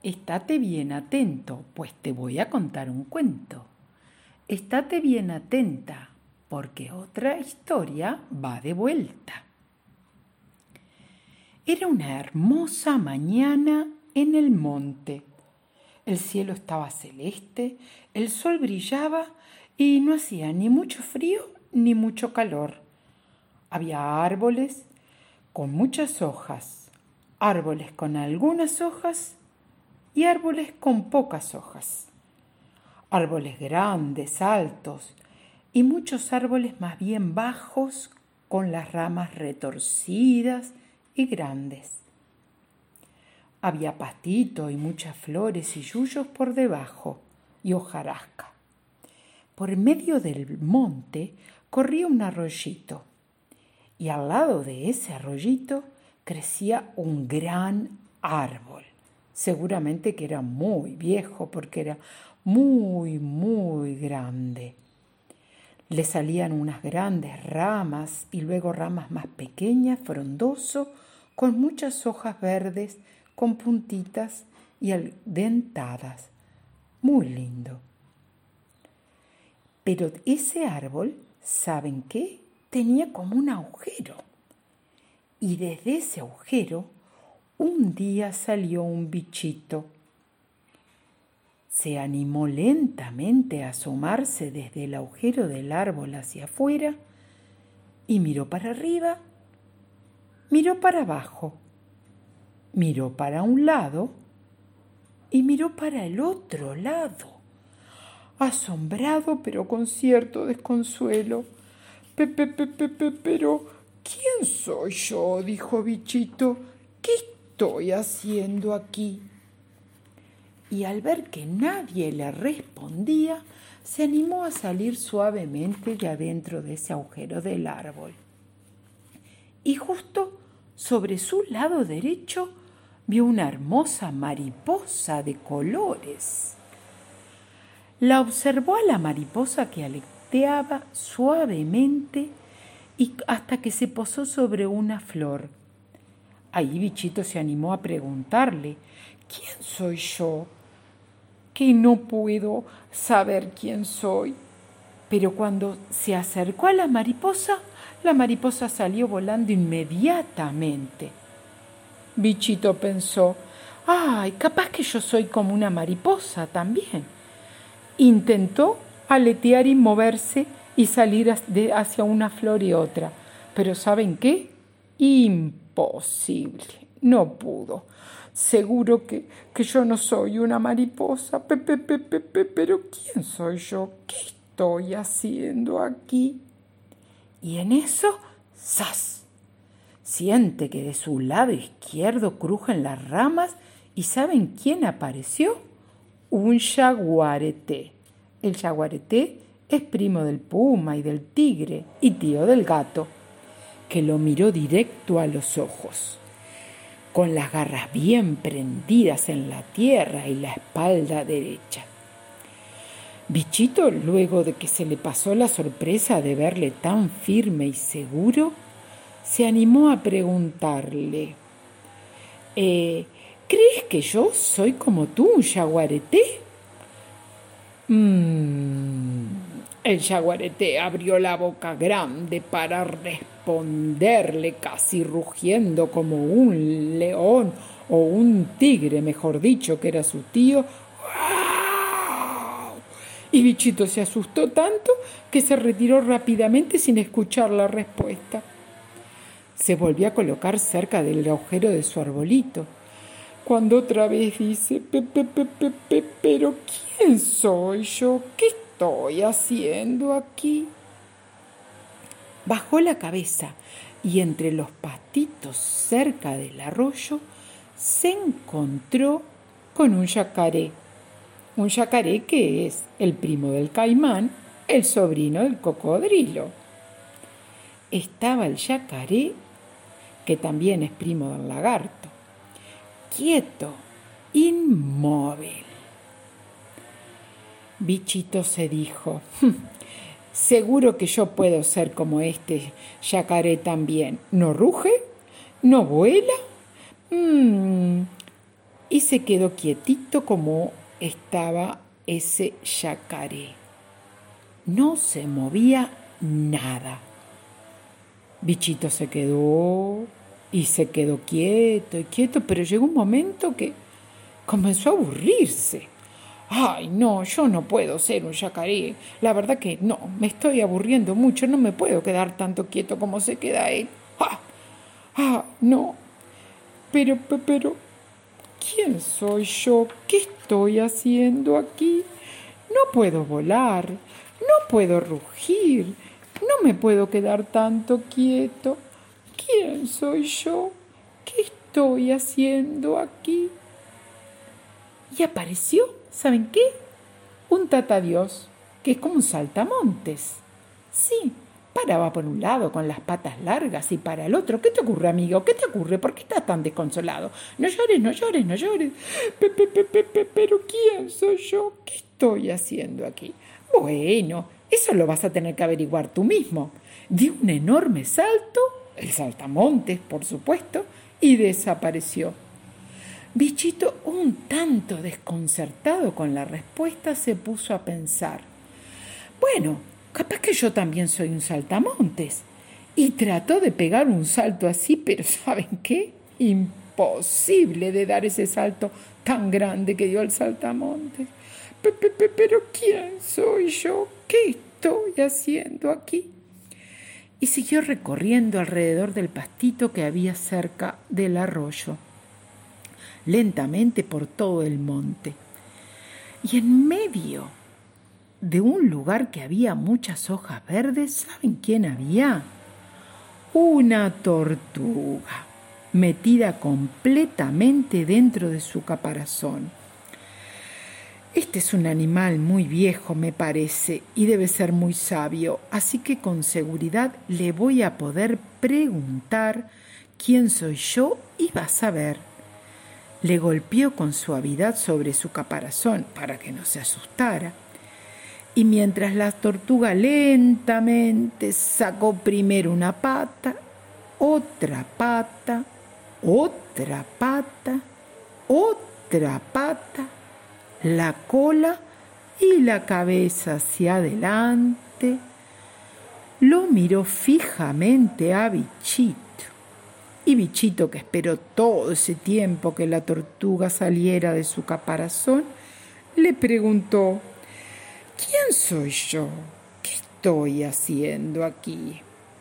Estate bien atento, pues te voy a contar un cuento. Estate bien atenta, porque otra historia va de vuelta. Era una hermosa mañana en el monte. El cielo estaba celeste, el sol brillaba y no hacía ni mucho frío ni mucho calor. Había árboles con muchas hojas, árboles con algunas hojas y árboles con pocas hojas. Árboles grandes, altos y muchos árboles más bien bajos con las ramas retorcidas y grandes. Había pastito y muchas flores y yuyos por debajo y hojarasca. Por medio del monte corría un arroyito y al lado de ese arroyito crecía un gran árbol. Seguramente que era muy viejo porque era muy, muy grande. Le salían unas grandes ramas y luego ramas más pequeñas, frondoso, con muchas hojas verdes, con puntitas y dentadas. Muy lindo. Pero ese árbol, ¿saben qué? Tenía como un agujero. Y desde ese agujero, un día salió un bichito. Se animó lentamente a asomarse desde el agujero del árbol hacia afuera y miró para arriba, miró para abajo, miró para un lado y miró para el otro lado, asombrado pero con cierto desconsuelo. Pero, ¿quién soy yo?, dijo Bichito. ¿Qué estoy haciendo aquí? Y al ver que nadie le respondía, se animó a salir suavemente de adentro de ese agujero del árbol. Y justo sobre su lado derecho vio una hermosa mariposa de colores. La observó a la mariposa que aleteaba suavemente y hasta que se posó sobre una flor. Ahí Bichito se animó a preguntarle: ¿quién soy yo? Que no puedo saber quién soy. Pero cuando se acercó a la mariposa salió volando inmediatamente. Bichito pensó: ¡ay, capaz que yo soy como una mariposa también! Intentó aletear y moverse y salir hacia una flor y otra. Pero ¿saben qué? Imposible. No pudo. Seguro que yo no soy una mariposa. Pero ¿quién soy yo? ¿Qué estoy haciendo aquí? Y en eso, ¡zas!, siente que de su lado izquierdo crujen las ramas y ¿saben quién apareció? Un yaguareté. El yaguareté es primo del puma y del tigre y tío del gato, que lo miró directo a los ojos, con las garras bien prendidas en la tierra y la espalda derecha. Bichito, luego de que se le pasó la sorpresa de verle tan firme y seguro, se animó a preguntarle: ¿crees que yo soy como tú, un yaguareté? El yaguareté abrió la boca grande para responderle, casi rugiendo como un león o un tigre, mejor dicho, que era su tío. Y Bichito se asustó tanto que se retiró rápidamente sin escuchar la respuesta. Se volvió a colocar cerca del agujero de su arbolito, cuando otra vez dice: pero ¿quién soy yo? ¿Qué estoy haciendo aquí? Bajó la cabeza y entre los pastitos cerca del arroyo se encontró con un yacaré. Un yacaré que es el primo del caimán, el sobrino del cocodrilo. Estaba el yacaré, que también es primo del lagarto, quieto, inmóvil. Bichito se dijo: seguro que yo puedo ser como este yacaré también. ¿No ruge? ¿No vuela? y se quedó quietito como estaba ese yacaré. No se movía nada. Bichito se quedó y se quedó quieto y quieto, pero llegó un momento que comenzó a aburrirse. Ay, no, yo no puedo ser un yacaré. La verdad que no, me estoy aburriendo mucho, no me puedo quedar tanto quieto como se queda él. ¡Ah! ¡Ah, no! Pero, ¿quién soy yo? ¿Qué estoy haciendo aquí? No puedo volar, no puedo rugir, no me puedo quedar tanto quieto. ¿Quién soy yo? ¿Qué estoy haciendo aquí? Y apareció, ¿saben qué? Un tatadiós, que es como un saltamontes. Sí, paraba por un lado con las patas largas y para el otro. ¿Qué te ocurre, amigo? ¿Qué te ocurre? ¿Por qué estás tan desconsolado? No llores, no llores, no llores. Pero ¿quién soy yo? ¿Qué estoy haciendo aquí? Bueno, eso lo vas a tener que averiguar tú mismo. Dio un enorme salto, el saltamontes, por supuesto, y desapareció. Bichito, un tanto desconcertado con la respuesta, se puso a pensar. Bueno, capaz que yo también soy un saltamontes. Y trató de pegar un salto así, pero ¿saben qué? Imposible de dar ese salto tan grande que dio el saltamontes. Pero ¿quién soy yo? ¿Qué estoy haciendo aquí? Y siguió recorriendo alrededor del pastito que había cerca del arroyo, lentamente por todo el monte. Y en medio de un lugar que había muchas hojas verdes, ¿saben quién había? Una tortuga, metida completamente dentro de su caparazón. Este es un animal muy viejo, me parece, y debe ser muy sabio, así que con seguridad le voy a poder preguntar quién soy yo y vas a ver. Le golpeó con suavidad sobre su caparazón para que no se asustara. Y mientras la tortuga lentamente sacó primero una pata, otra pata, otra pata, otra pata, la cola y la cabeza hacia adelante, lo miró fijamente a Bichito. Y Bichito, que esperó todo ese tiempo que la tortuga saliera de su caparazón, le preguntó: ¿quién soy yo? ¿Qué estoy haciendo aquí?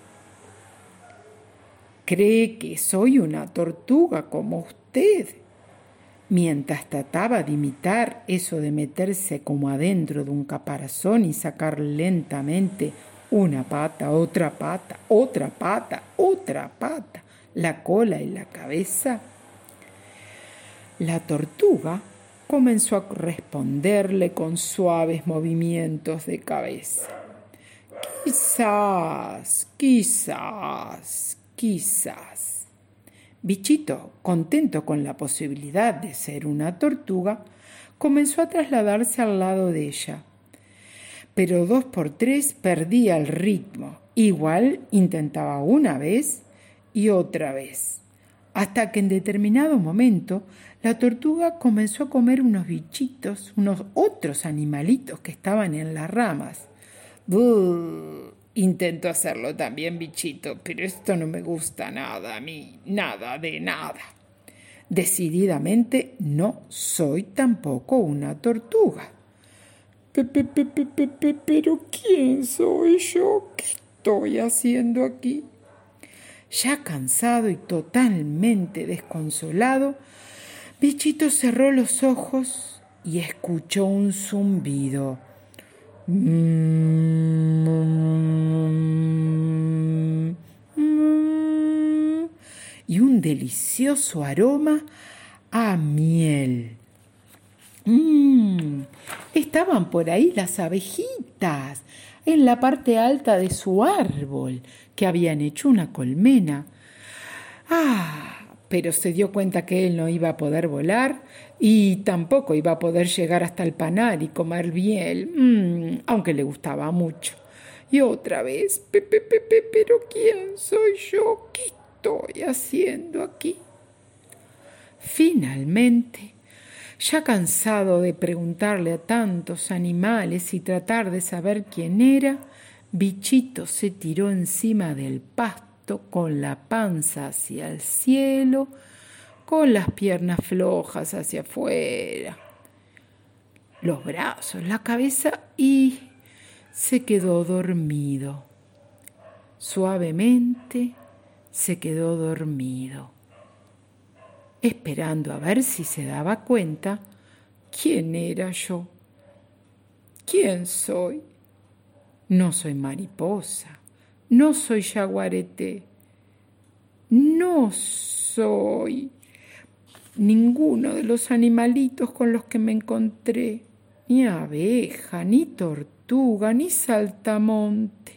¿Cree que soy una tortuga como usted? Mientras trataba de imitar eso de meterse como adentro de un caparazón y sacar lentamente una pata, otra pata, otra pata, otra pata, la cola y la cabeza, la tortuga comenzó a responderle con suaves movimientos de cabeza. Quizás, quizás, quizás. Bichito, contento con la posibilidad de ser una tortuga, comenzó a trasladarse al lado de ella. Pero 2 por 3 perdía el ritmo. Igual intentaba una vez y otra vez, hasta que en determinado momento la tortuga comenzó a comer unos bichitos, unos otros animalitos que estaban en las ramas. ¡Buh! Intento hacerlo también, Bichito, pero esto no me gusta nada a mí, nada de nada. Decididamente no soy tampoco una tortuga. Pero ¿quién soy yo? ¿Qué estoy haciendo aquí? Ya cansado y totalmente desconsolado, Bichito cerró los ojos y escuchó un zumbido. Y un delicioso aroma a miel. Estaban por ahí las abejitas, en la parte alta de su árbol, que habían hecho una colmena. Pero se dio cuenta que él no iba a poder volar y tampoco iba a poder llegar hasta el panal y comer miel, aunque le gustaba mucho. Y otra vez, pero ¿quién soy yo? ¿Qué estoy haciendo aquí? Finalmente Ya cansado de preguntarle a tantos animales y tratar de saber quién era, Bichito se tiró encima del pasto con la panza hacia el cielo, con las piernas flojas hacia afuera, los brazos, la cabeza y se quedó dormido. Suavemente se quedó dormido, esperando a ver si se daba cuenta quién era yo. ¿Quién soy? No soy mariposa, no soy yaguareté, no soy ninguno de los animalitos con los que me encontré, ni abeja, ni tortuga, ni saltamonte.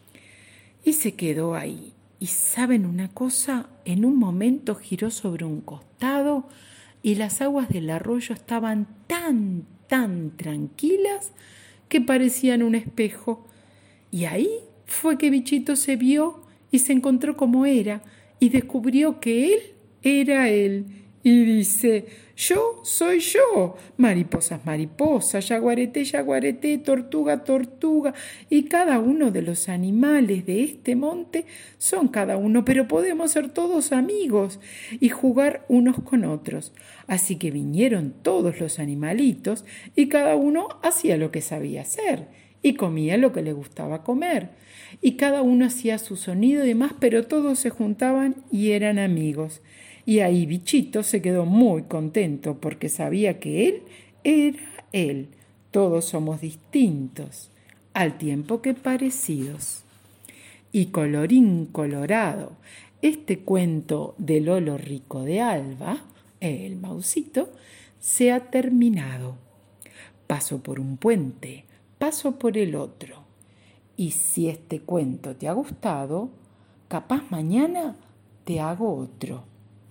Y se quedó ahí. ¿Y saben una cosa? En un momento giró sobre un costado y las aguas del arroyo estaban tan tranquilas que parecían un espejo. Y ahí fue que Bichito se vio y se encontró como era y descubrió que él era él. Y dice: yo soy yo, mariposas, mariposas, yaguareté, yaguareté, tortuga, tortuga. Y cada uno de los animales de este monte son cada uno, pero podemos ser todos amigos y jugar unos con otros. Así que vinieron todos los animalitos y cada uno hacía lo que sabía hacer y comía lo que le gustaba comer. Y cada uno hacía su sonido y demás, pero todos se juntaban y eran amigos. Y ahí Bichito se quedó muy contento porque sabía que él era él. Todos somos distintos, al tiempo que parecidos. Y colorín colorado, este cuento de Lolo Rico de Alba, el Mausito, se ha terminado. Paso por un puente, paso por el otro. Y si este cuento te ha gustado, capaz mañana te hago otro.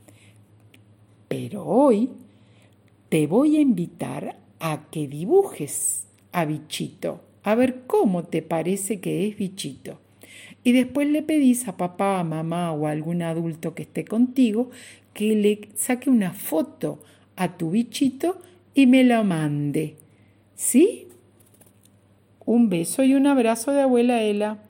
Pero hoy te voy a invitar a que dibujes a Bichito, a ver cómo te parece que es Bichito. Y después le pedís a papá, a mamá o a algún adulto que esté contigo que le saque una foto a tu Bichito y me la mande. ¿Sí? Un beso y un abrazo de abuela Ela.